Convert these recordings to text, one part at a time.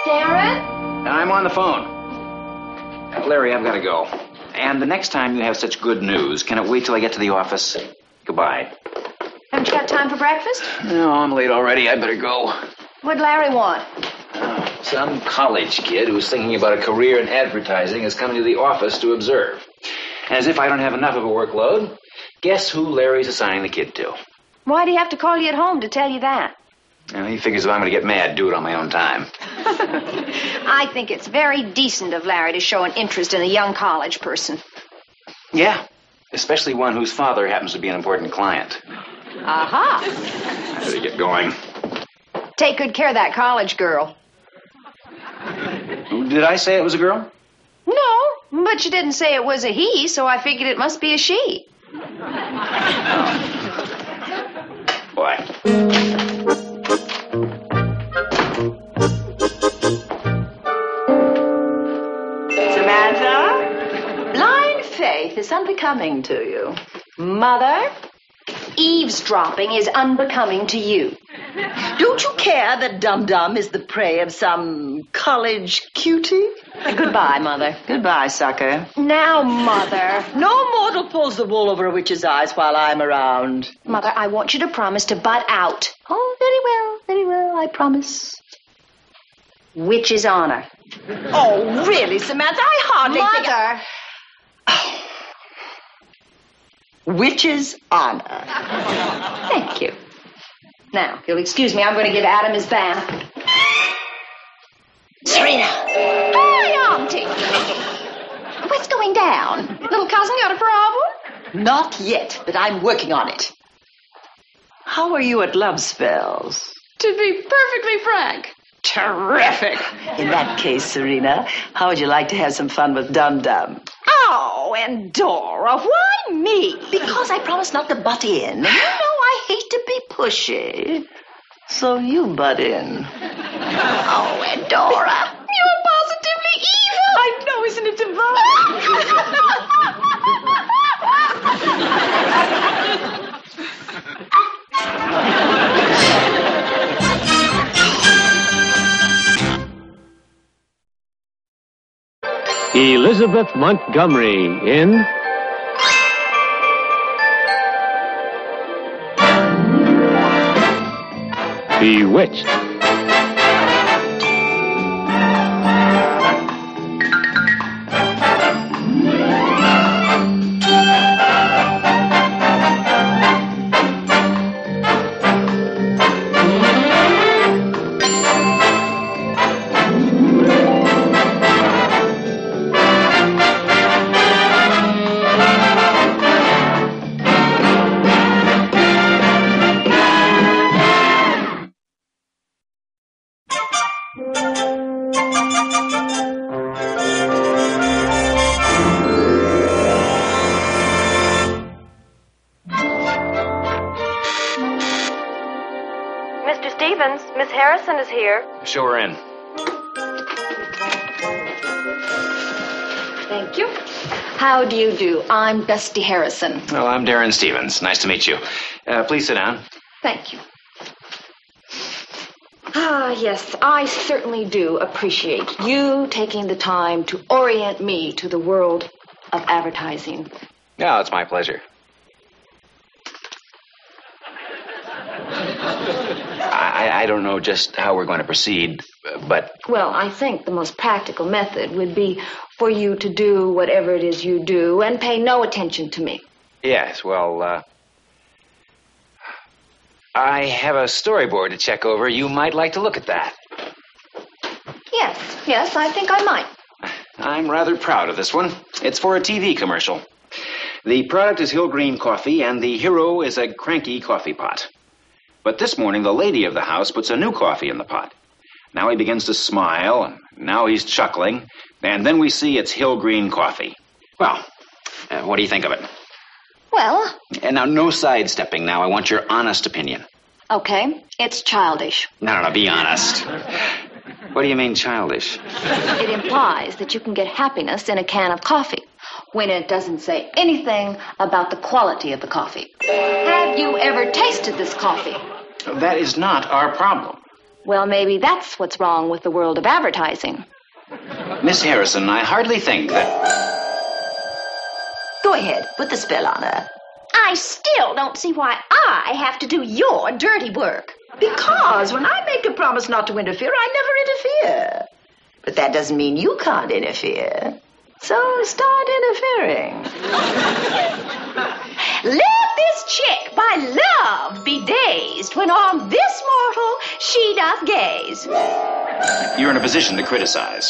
Darren? I'm on the phone. Larry, I've got to go. And the next time you have such good news, can it wait till I get to the office? Goodbye. Haven't you got time for breakfast? No, I'm late already. I better go. What'd Larry want? Some college kid who's thinking about a career in advertising is coming to the office to observe. And as if I don't have enough of a workload, guess who Larry's assigning the kid to? Why'd he have to call you at home to tell you that? Well, he figures if I'm going to get mad, do it on my own time. I think it's very decent of Larry to show an interest in a young college person. Yeah, especially one whose father happens to be an important client. Aha. I better get going. Take good care of that college girl. Did I say it was a girl? No, but you didn't say it was a he, so I figured it must be a she. Boy. Samantha, blind faith is unbecoming to you. Mother, eavesdropping is unbecoming to you. Don't you care that Dum-Dum is the prey of some college cutie? Goodbye, Mother. Goodbye, sucker. Now, Mother. No mortal pulls the wool over a witch's eyes while I'm around. Mother, I want you to promise to butt out. Oh, very well, I promise. Witch's honor. Oh, really, Samantha? I hardly Mother. Witch's honor. Thank you. Now, if you'll excuse me, I'm going to give Adam his bath. Serena. Hi, Auntie. What's going down? Little cousin got a problem? Not yet, but I'm working on it. How are you at love spells? To be perfectly frank, terrific. In that case, Serena, how would you like to have some fun with Dum-Dum? Oh, and Dora, why me? Because I promised not to butt in. You know I hate to be pushy. So you butt in. Oh, and Dora. You're positively evil. I know, isn't it divine? Elizabeth Montgomery in Bewitched. Mr. Stevens, Miss Harrison is here. Show her in. Thank you. How do you do? I'm Dusty Harrison. Well, I'm Darren Stevens. Nice to meet you. Please sit down. Thank you. Ah, yes, I certainly do appreciate you taking the time to orient me to the world of advertising. Oh, it's my pleasure. I don't know just how we're going to proceed, but... Well, I think the most practical method would be for you to do whatever it is you do and pay no attention to me. Yes, well, I have a storyboard to check over. You might like to look at that. Yes, I think I might. I'm rather proud of this one. It's for a TV commercial. The product is Hill Green coffee, and the hero is a cranky coffee pot. But this morning, the lady of the house puts a new coffee in the pot. Now he begins to smile, and now he's chuckling, and then we see it's Hill Green coffee. Well, what do you think of it? Well... And now, no sidestepping now. I want your honest opinion. Okay, it's childish. No, be honest. What do you mean, childish? It implies that you can get happiness in a can of coffee, when it doesn't say anything about the quality of the coffee. Have you ever tasted this coffee? That is not our problem. Well, maybe that's what's wrong with the world of advertising. Miss Harrison, I hardly think that... Go ahead, put the spell on her. I still don't see why I have to do your dirty work. Because when I make a promise not to interfere, I never interfere. But that doesn't mean you can't interfere. So start interfering. Let this chick by love be dazed when on this mortal she doth gaze. You're in a position to criticize.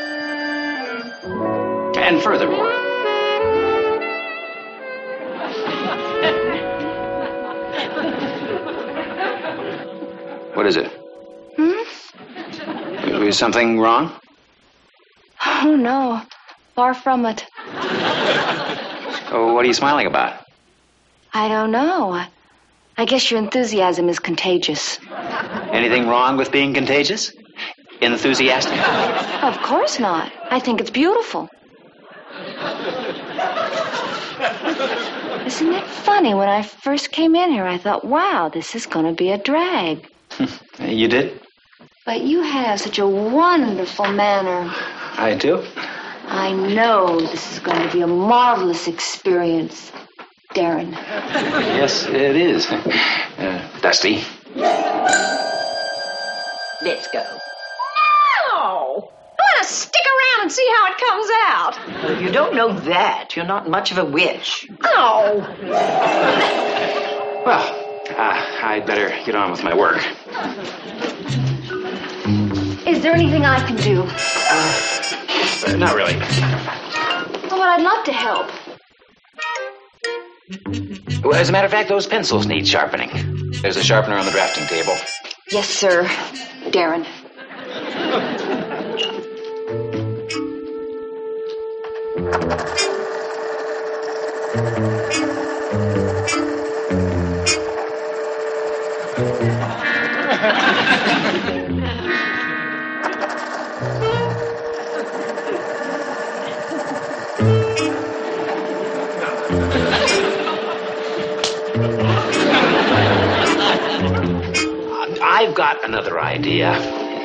And furthermore... What is it? Is something wrong? Oh, no. Far from it. Oh, what are you smiling about? I don't know. I guess your enthusiasm is contagious. Anything wrong with being contagious? Enthusiastic? Of course not. I think it's beautiful. Isn't it funny? When I first came in here, I thought, wow, this is going to be a drag. You did? But you have such a wonderful manner. I do? I know this is going to be a marvelous experience, Darren. Yes, it is. Dusty. Let's go. No! I want to stick around and see how it comes out. Well, if you don't know that, you're not much of a witch. Oh! Well, I'd better get on with my work. Is there anything I can do? Not really. Well, I'd love to help. Well, as a matter of fact, those pencils need sharpening. There's a sharpener on the drafting table. Yes, sir. Darren. I've got another idea.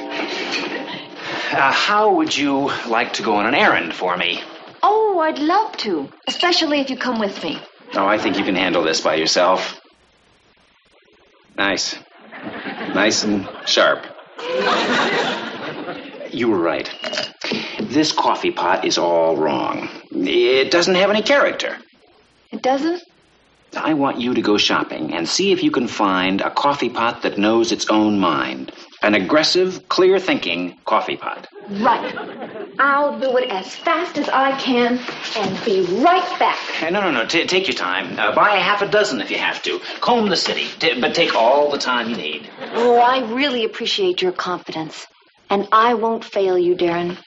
How would you like to go on an errand for me? Oh, I'd love to. Especially if you come with me. Oh, I think you can handle this by yourself. Nice. Nice and sharp. You were right. This coffee pot is all wrong. It doesn't have any character. It doesn't? I want you to go shopping and see if you can find a coffee pot that knows its own mind. An aggressive, clear-thinking coffee pot. Right. I'll do it as fast as I can and be right back. No. Take your time. Buy a half a dozen if you have to. Comb the city, but take all the time you need. Oh, I really appreciate your confidence. And I won't fail you, Darren.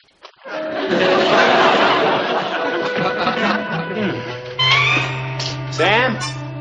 Sam?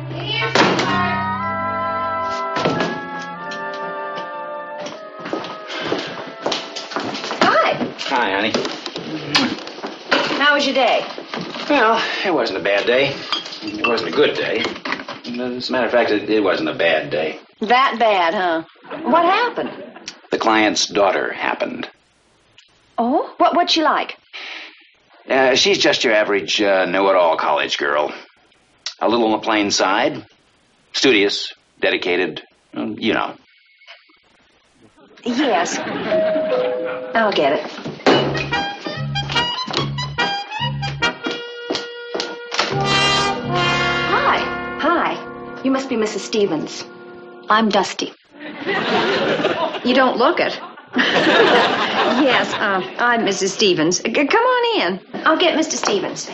Hi, honey. How was your day? Well, it wasn't a bad day. It wasn't a good day. As a matter of fact, it wasn't a bad day. That bad, huh? What happened? The client's daughter happened. Oh? What's she like? She's just your average know-it-all college girl. A little on the plain side. Studious, dedicated, you know. Yes. I'll get it. Hi. You must be Mrs. Stevens. I'm Dusty. You don't look it. Yes, I'm Mrs. Stevens. Come on in. I'll get Mr. Stevens.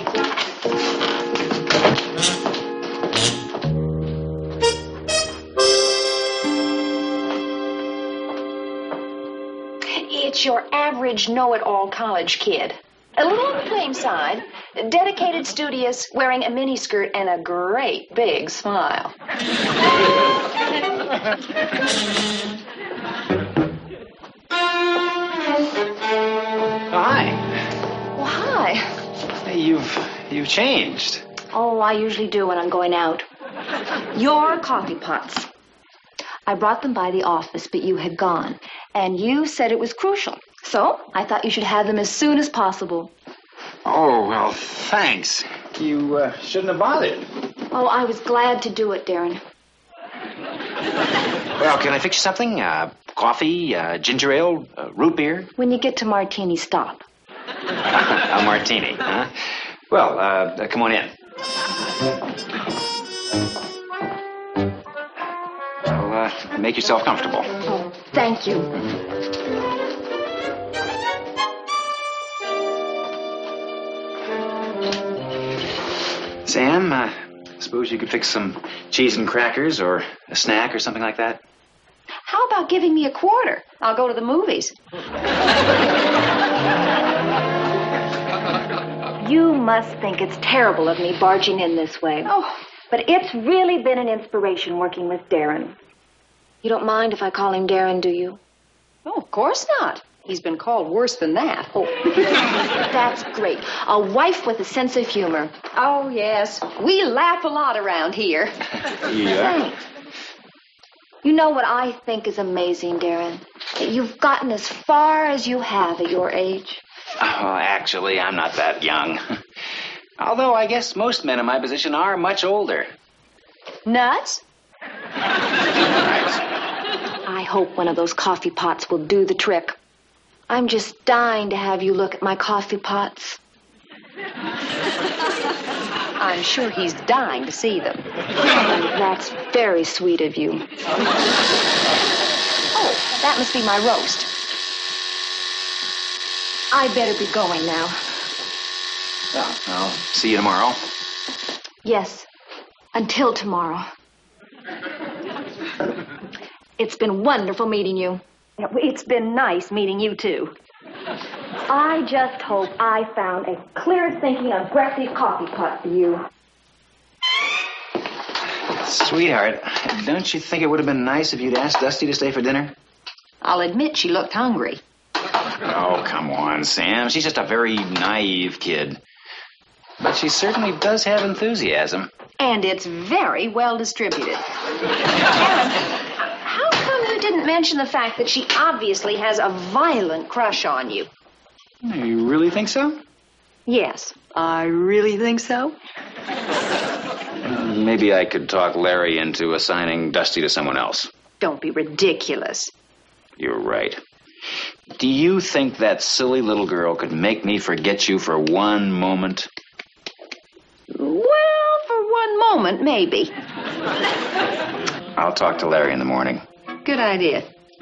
It's your average know-it-all college kid. A little on the plain side, dedicated, studious, wearing a miniskirt and a great big smile. Hi. Well, hi. Hey, you've changed. Oh, I usually do when I'm going out. Your coffee pots. I brought them by the office, but you had gone. And you said it was crucial. So I thought you should have them as soon as possible. Oh, well, thanks. You shouldn't have bothered. Oh, I was glad to do it, Darren. Well, can I fix you something? Coffee, ginger ale, root beer? When you get to Martini, stop. A martini, huh? Well, come on in. Well, make yourself comfortable. Oh, thank you. Sam, suppose you could fix some cheese and crackers or a snack or something like that? How about giving me a quarter? I'll go to the movies. You must think it's terrible of me barging in this way. Oh, But it's really been an inspiration working with Darren. You don't mind if I call him Darren, do you? oh, of course not. He's been called worse than that. Oh, that's great. A wife with a sense of humor. Oh, yes. We laugh a lot around here. Yeah. Thanks. You know what I think is amazing, Darren? That you've gotten as far as you have at your age. Oh, actually, I'm not that young. Although I guess most men in my position are much older. Nuts? I hope one of those coffee pots will do the trick. I'm just dying to have you look at my coffee pots. I'm sure he's dying to see them. That's very sweet of you. Oh, that must be my roast. I better be going now. Well, I'll see you tomorrow. Yes, until tomorrow. It's been wonderful meeting you. It's been nice meeting you, too. I just hope I found a clear thinking on breakfast coffee pot for you. Sweetheart, don't you think it would have been nice if you'd asked Dusty to stay for dinner? I'll admit she looked hungry. Oh, come on, Sam. She's just a very naive kid. But she certainly does have enthusiasm. And it's very well distributed. Karen, how come you didn't mention the fact that she obviously has a violent crush on you? You really think so? Yes, I really think so. Maybe I could talk Larry into assigning Dusty to someone else. Don't be ridiculous. You're right. Do you think that silly little girl could make me forget you for one moment? Well, for one moment, maybe. I'll talk to Larry in the morning. Good idea.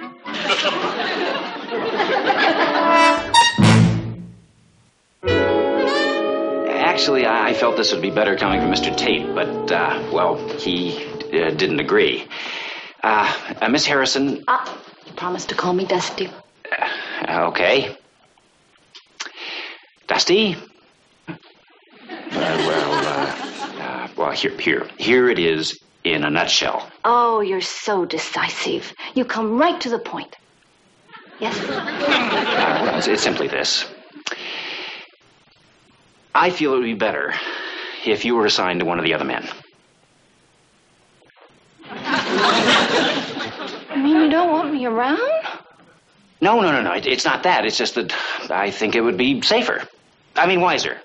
Actually, I felt this would be better coming from Mr. Tate, but, well, he didn't agree. Miss Harrison... You promised to call me Dusty. Okay. Dusty? Well, here it is in a nutshell. Oh, you're so decisive. You come right to the point. Yes? Well, it's simply this. I feel it would be better if you were assigned to one of the other men. You mean you don't want me around? No. It's not that. It's just that I think it would be safer. I mean, wiser.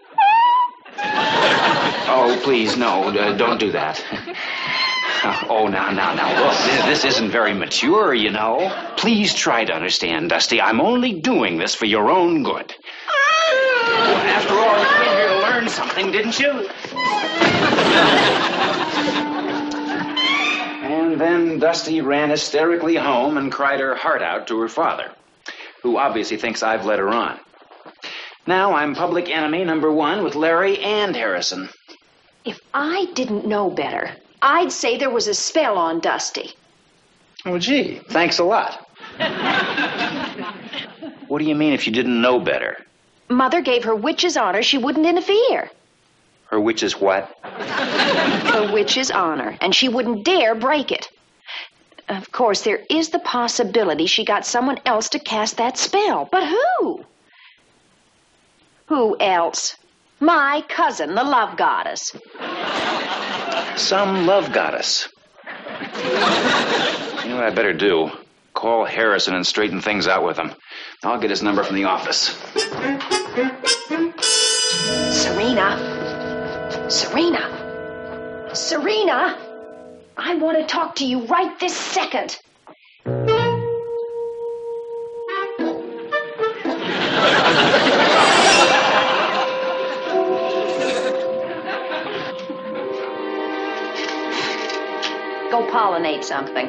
Oh, please, no, don't do that. Oh, now, look, this isn't very mature, you know. Please try to understand, Dusty. I'm only doing this for your own good. Well, after all, you came here to learn something, didn't you? And then Dusty ran hysterically home and cried her heart out to her father, who obviously thinks I've led her on. Now I'm public enemy number one with Larry and Harrison. If I didn't know better, I'd say there was a spell on Dusty. Oh, gee, thanks a lot. What do you mean if you didn't know better? Mother gave her witch's honor she wouldn't interfere. Her witch's what? Her witch's honor, and she wouldn't dare break it. Of course, there is the possibility she got someone else to cast that spell. But who? Who else? My cousin, the love goddess. Some love goddess. know what I better do? Call Harrison and straighten things out with him. I'll get his number from the office. Serena. Serena, I want to talk to you right this second. Go pollinate something.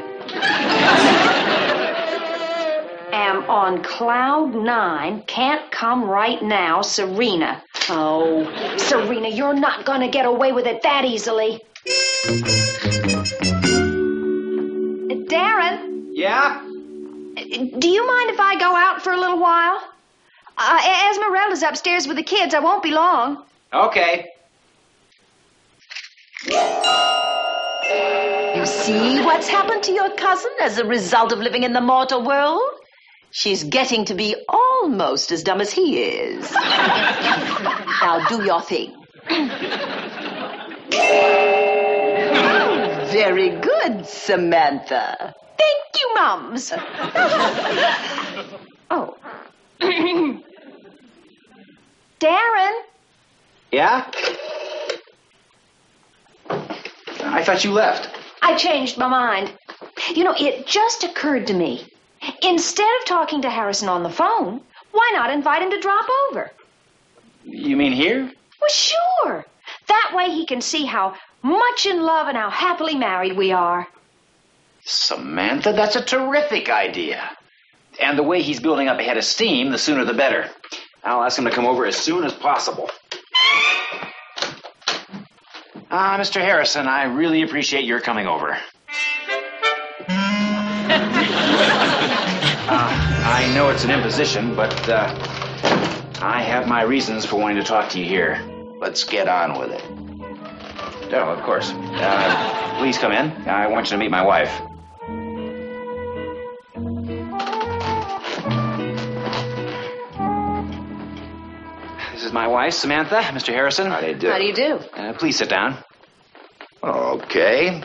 Am on cloud 9, can't come right now, Serena. Oh, Serena, you're not gonna get away with it that easily. Darren? Yeah? Do you mind if I go out for a little while? Esmeralda's upstairs with the kids. I won't be long. Okay. You see what's happened to your cousin as a result of living in the mortal world? She's getting to be almost as dumb as he is. Now do your thing. Very good, Samantha. Thank you, Mums. Oh. Darren? Yeah? I thought you left. I changed my mind. You know, it just occurred to me. Instead of talking to Harrison on the phone, why not invite him to drop over? You mean here? Well, sure. That way he can see how much in love and how happily married we are. Samantha, that's a terrific idea. And the way he's building up a head of steam, the sooner the better. I'll ask him to come over as soon as possible. Mr. Harrison, I really appreciate your coming over. I know it's an imposition, but I have my reasons for wanting to talk to you here. Let's get on with it. Oh, of course. Please come in. I want you to meet my wife. This is my wife, Samantha. Mr. Harrison. How do you do? How do you do? Please sit down. Okay.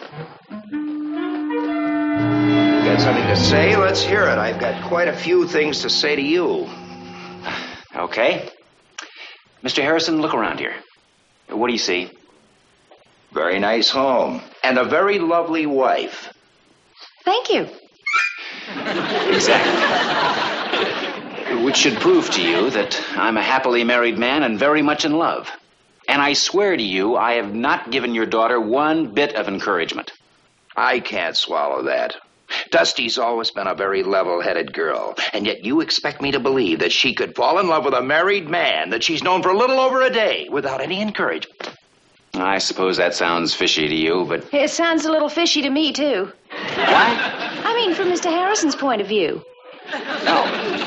Got something to say? Let's hear it. I've got quite a few things to say to you. Okay. Mr. Harrison, look around here. What do you see? Very nice home. And a very lovely wife. Thank you. Exactly. Which should prove to you that I'm a happily married man and very much in love. And I swear to you, I have not given your daughter one bit of encouragement. I can't swallow that. Dusty's always been a very level-headed girl, and yet you expect me to believe that she could fall in love with a married man that she's known for a little over a day without any encouragement. I suppose that sounds fishy to you, but... It sounds a little fishy to me, too. What? I mean, from Mr. Harrison's point of view. No.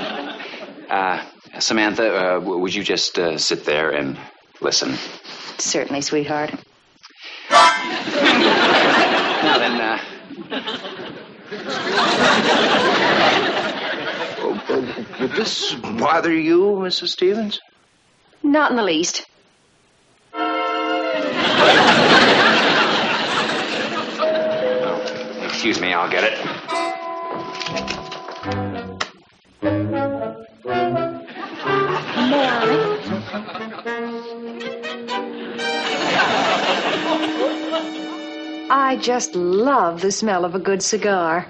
Samantha, would you just sit there and listen? Certainly, sweetheart. Now then, Would this bother you, Mrs. Stevens? Not in the least. Excuse me, I'll get it. May I? I just love the smell of a good cigar.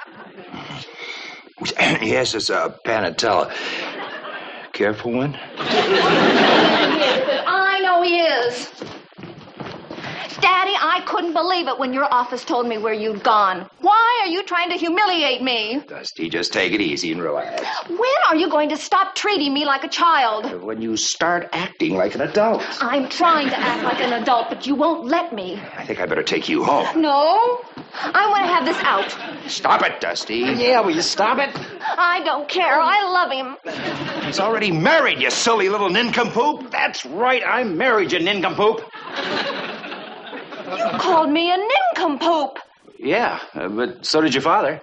Yes, it's a Panatella. Care for one? I know he is. Daddy, I couldn't believe it when your office told me where you'd gone. Why are you trying to humiliate me? Dusty, just take it easy and relax. When are you going to stop treating me like a child? When you start acting like an adult. I'm trying to act like an adult, but you won't let me. I think I better take you home. No, I want to have this out. Stop it, Dusty. Yeah, will you stop it? I don't care. I love him. He's already married, you silly little nincompoop. That's right, I'm married, you nincompoop. You called me a nincompoop. Yeah, but so did your father.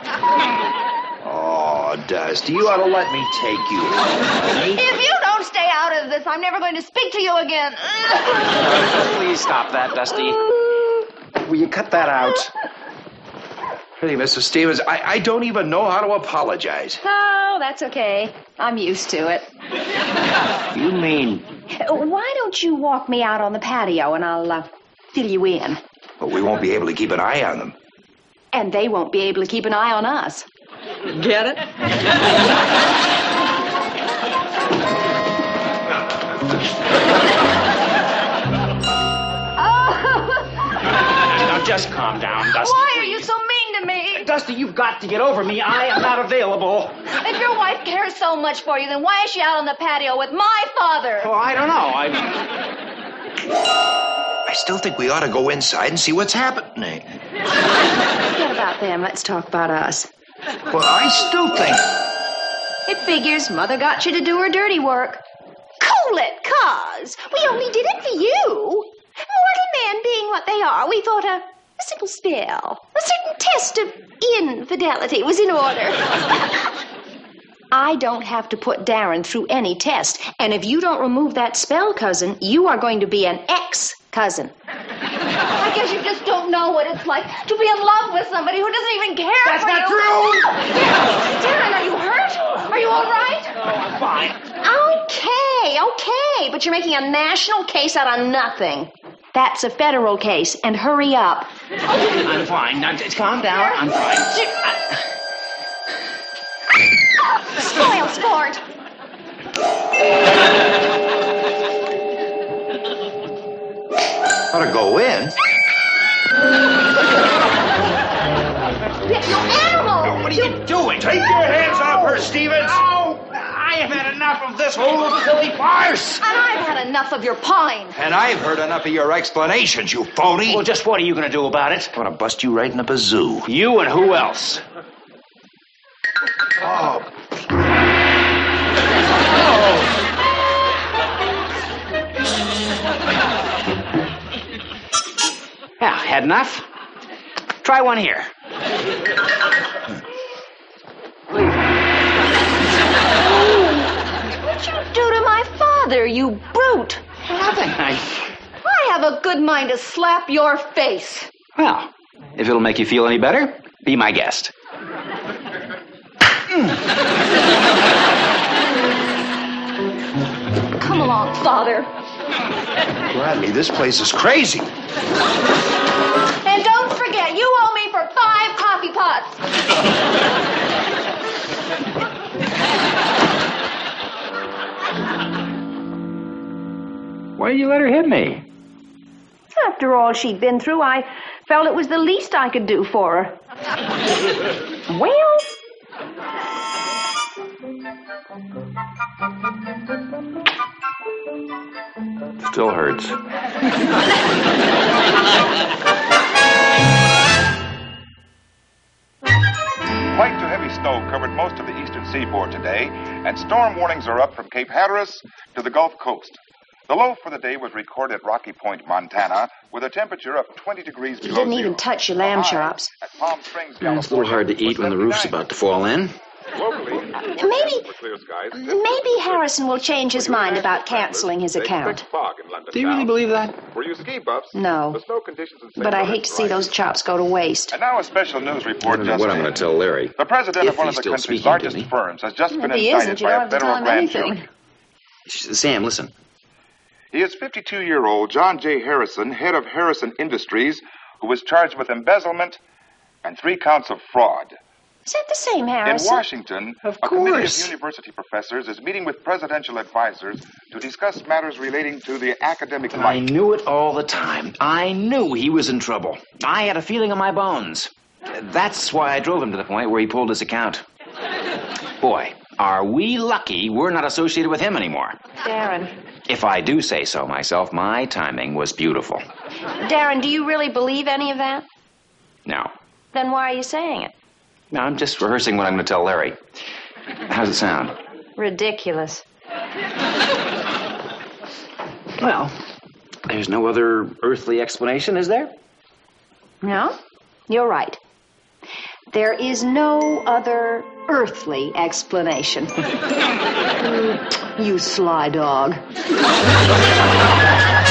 Oh, Dusty, you ought to let me take you home. If you don't stay out of this, I'm never going to speak to you again. Please stop that, Dusty. Will you cut that out? Really, Mrs. Stevens, I don't even know how to apologize. Oh, that's okay. I'm used to it. You mean... Why don't you walk me out on the patio and I'll fill you in? Well, we won't be able to keep an eye on them. And they won't be able to keep an eye on us. Get it? Now just calm down, Dusty. Why are you so mean to me? Dusty, you've got to get over me. I am not available. If your wife cares so much for you, then why is she out on the patio with my father? Oh, I don't know. I still think we ought to go inside and see what's happening. Forget about them. Let's talk about us. Well, I still think... It figures Mother got you to do her dirty work. Cool it, cuz. We only did it for you. Mortal men being what they are, we thought a simple spell, a certain test of infidelity was in order. I don't have to put Darren through any test. And if you don't remove that spell, cousin, you are going to be an ex-cousin. I guess you just don't know what it's like to be in love with somebody who doesn't even care That's for not you. true! Darren, are you hurt? Are you all right? Oh, I'm fine. Okay, but you're making a national case out of nothing. That's a federal case, and hurry up. I'm fine. Now, calm down. I'm fine. Spoil sport. Ought to go in. You animal! What are you doing? Take your hands off her, Stevens! Oh, I have had enough of this whole silly farce. And I've had enough of your pine. And I've heard enough of your explanations, you phony. Well, just what are you going to do about it? I'm gonna bust you right in the bazoo. You and who else? Oh. Yeah, had enough? Try one here. What'd you do to my father, you brute? Nothing. I have a good mind to slap your face. Well, if it'll make you feel any better, be my guest. Come along, father. Bradley, this place is crazy. And don't forget, you owe me for 5 coffee pots. Why did you let her hit me? After all she'd been through, I felt it was the least I could do for her. Well... Still hurts. Light to heavy snow covered most of the eastern seaboard today, and storm warnings are up from Cape Hatteras to the Gulf Coast. The low for the day was recorded at Rocky Point, Montana, with a temperature of 20 degrees below You didn't zero. even touch your lamb chops. At Palm Springs, It's a little hard to eat when the roof's about to fall in. Maybe Harrison will change his mind about canceling his account. Do you really believe that? For you ski buffs, No, the snow conditions in St. but I Louis hate to see rise. those chops go to waste. And now a special news I report don't know just what I'm in. going to tell Larry. The president If of one he's of the still country's speaking to largest me. firms has just been If he indicted isn't, you by don't a have to federal tell him grand anything. jury. Sam, listen. He is 52-year-old John J. Harrison, head of Harrison Industries, who was charged with embezzlement and 3 counts of fraud. Is that the same In Harrison? Washington, Of a committee course. of university professors is meeting with presidential advisors to discuss matters relating to the academic I life. knew it all the time. I knew he was in trouble. I had a feeling in my bones. That's why I drove him to the point where he pulled his account. Boy, are we lucky we're not associated with him anymore. Darren. If I do say so myself, my timing was beautiful. Darren, do you really believe any of that? No. Then why are you saying it? No, I'm just rehearsing what I'm going to tell Larry. How's it sound? Ridiculous. Well, there's no other earthly explanation, is there? No? You're right. There is no other earthly explanation. You sly dog.